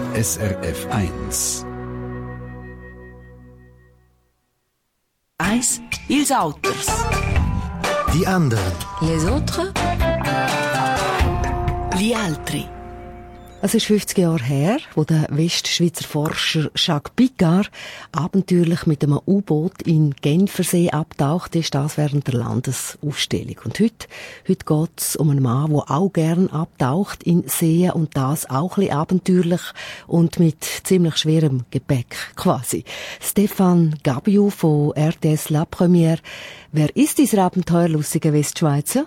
SRF 1. Eins, ils Auters. Die anderen. Les autres. Gli altri. Es ist 50 Jahre her, wo der Westschweizer Forscher Jacques Picard abenteuerlich mit einem U-Boot in Genfersee abtaucht ist, das während der Landesausstellung. Und heute geht es um einen Mann, der auch gern abtaucht in Seen und das auch ein bisschen abenteuerlich und mit ziemlich schwerem Gepäck quasi. Stefan Gabiu von RTS La Première. Wer ist dieser abenteuerlustige Westschweizer?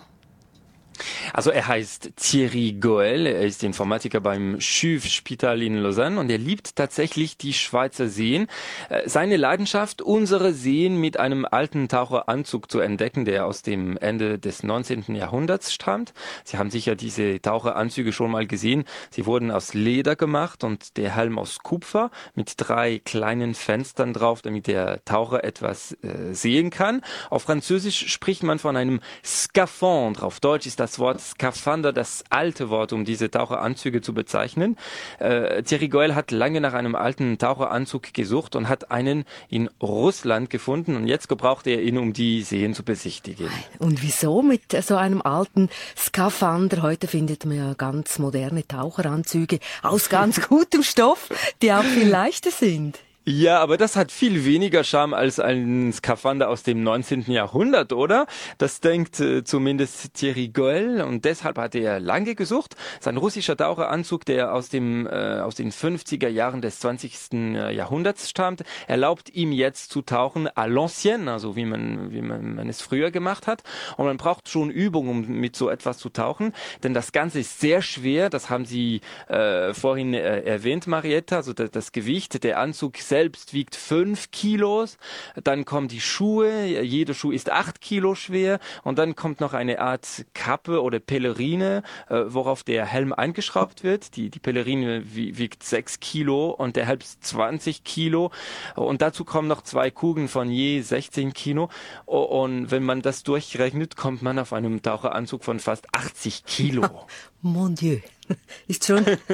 Also er heißt Thierry Goel, er ist Informatiker beim CHUV-Spital in Lausanne und er liebt tatsächlich die Schweizer Seen. Seine Leidenschaft, unsere Seen mit einem alten Taucheranzug zu entdecken, der aus dem Ende des 19. Jahrhunderts stammt. Sie haben sicher diese Taucheranzüge schon mal gesehen. Sie wurden aus Leder gemacht und der Helm aus Kupfer mit 3 kleinen Fenstern drauf, damit der Taucher etwas sehen kann. Auf Französisch spricht man von einem Scaphandre. Auf Deutsch ist das Wort Skafander das alte Wort, um diese Taucheranzüge zu bezeichnen. Thierry Goel hat lange nach einem alten Taucheranzug gesucht und hat einen in Russland gefunden und jetzt gebraucht er ihn, um die Seen zu besichtigen. Und wieso mit so einem alten Skafander? Heute findet man ja ganz moderne Taucheranzüge aus ganz gutem Stoff, die auch viel leichter sind. Ja, aber das hat viel weniger Charme als ein Skafander aus dem 19. Jahrhundert, oder? Das denkt zumindest Thierry Goel und deshalb hat er lange gesucht. Sein russischer Taucheranzug, der aus den 50er Jahren des 20. Jahrhunderts stammt, erlaubt ihm jetzt zu tauchen à l'ancienne, also wie man es früher gemacht hat. Und man braucht schon Übung, um mit so etwas zu tauchen, denn das Ganze ist sehr schwer. Das haben Sie vorhin erwähnt, Marietta, also das Gewicht. Der Anzug selbst wiegt 5 Kilos, dann kommen die Schuhe, jeder Schuh ist 8 Kilo schwer und dann kommt noch eine Art Kappe oder Pellerine, worauf der Helm eingeschraubt wird. Die Pellerine wiegt 6 Kilo und der Helm 20 Kilo und dazu kommen noch 2 Kugeln von je 16 Kilo und wenn man das durchrechnet, kommt man auf einem Taucheranzug von fast 80 Kilo. Mon Dieu. Ist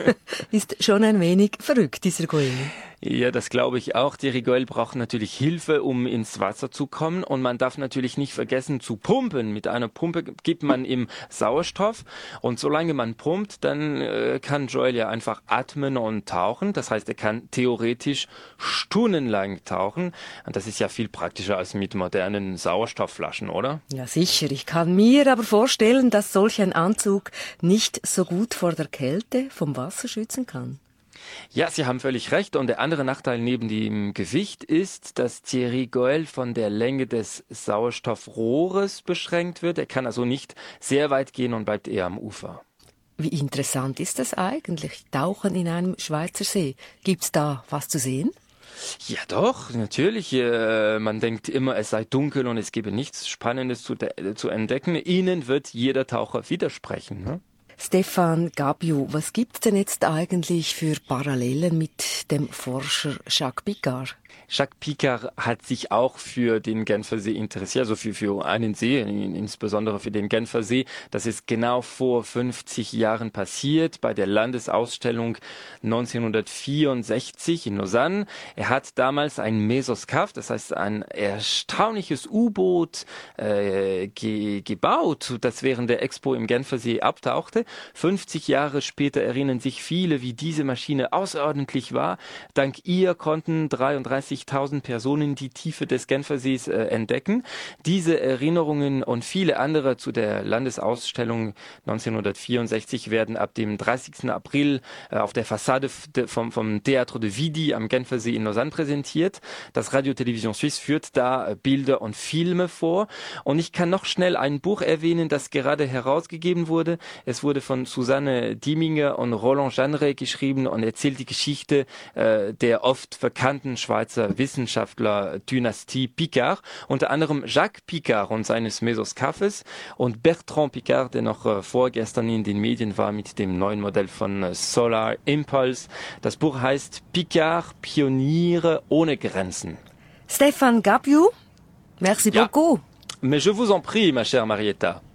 schon ein wenig verrückt, dieser Goel. Ja, das glaube ich auch. Thierry Goel braucht natürlich Hilfe, um ins Wasser zu kommen. Und man darf natürlich nicht vergessen zu pumpen. Mit einer Pumpe gibt man ihm Sauerstoff. Und solange man pumpt, dann kann Joel ja einfach atmen und tauchen. Das heißt, er kann theoretisch stundenlang tauchen. Und das ist ja viel praktischer als mit modernen Sauerstoffflaschen, oder? Ja, sicher. Ich kann mir aber vorstellen, dass solch ein Anzug nicht so gut vor der Kälte vom Wasser schützen kann. Ja, Sie haben völlig recht. Und der andere Nachteil neben dem Gewicht ist, dass Thierry Goel von der Länge des Sauerstoffrohres beschränkt wird. Er kann also nicht sehr weit gehen und bleibt eher am Ufer. Wie interessant ist das eigentlich? Tauchen in einem Schweizer See. Gibt's da was zu sehen? Ja doch, natürlich. Man denkt immer, es sei dunkel und es gebe nichts Spannendes zu entdecken. Ihnen wird jeder Taucher widersprechen, ne? Stefan Gabiu, was gibt's denn jetzt eigentlich für Parallelen mit dem Forscher Jacques Picard? Jacques Picard hat sich auch für den Genfersee interessiert, also für einen See, insbesondere für den Genfersee. Das ist genau vor 50 Jahren passiert, bei der Landesausstellung 1964 in Lausanne. Er hat damals ein Mesoskaf, das heißt ein erstaunliches U-Boot gebaut, das während der Expo im Genfersee abtauchte. 50 Jahre später erinnern sich viele, wie diese Maschine außerordentlich war. Dank ihr konnten 33.000 Personen die Tiefe des Genfersees entdecken. Diese Erinnerungen und viele andere zu der Landesausstellung 1964 werden ab dem 30. April auf der Fassade vom Théâtre de Vidy am Genfersee in Lausanne präsentiert. Das Radio Télévision Suisse führt da Bilder und Filme vor. Und ich kann noch schnell ein Buch erwähnen, das gerade herausgegeben wurde. Es wurde von Susanne Dieminger und Roland Jeanneret geschrieben und erzählt die Geschichte der oft bekannten Schweizer Wissenschaftler-Dynastie Picard, unter anderem Jacques Picard und seines Mesoskafes und Bertrand Picard, der noch vorgestern in den Medien war mit dem neuen Modell von Solar Impulse. Das Buch heißt Picard, Pioniere ohne Grenzen. Stefan Gabiu, merci beaucoup. Mais je vous en prie, ma chère Marietta.